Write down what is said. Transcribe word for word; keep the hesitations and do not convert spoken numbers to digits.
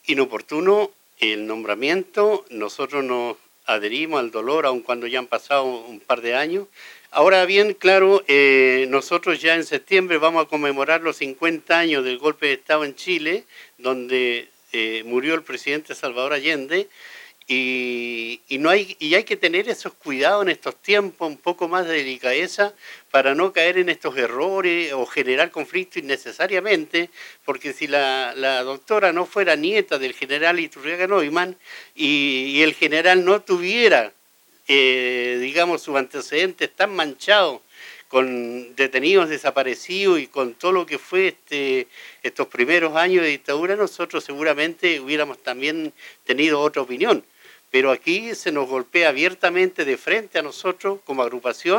inoportuno el nombramiento, nosotros nos adherimos al dolor, aun cuando ya han pasado un par de años. Ahora bien, claro, eh, nosotros ya en septiembre vamos a conmemorar los cincuenta años del golpe de Estado en Chile, donde eh, murió el presidente Salvador Allende, y, y, no hay, y hay que tener esos cuidados en estos tiempos, un poco más de delicadeza, para no caer en estos errores o generar conflictos innecesariamente, porque si la, la doctora no fuera nieta del general Iturriaga Neumann y, y el general no tuviera, eh, digamos, sus antecedentes tan manchados con detenidos desaparecidos y con todo lo que fue este, estos primeros años de dictadura, nosotros seguramente hubiéramos también tenido otra opinión. Pero aquí se nos golpea abiertamente de frente a nosotros como agrupación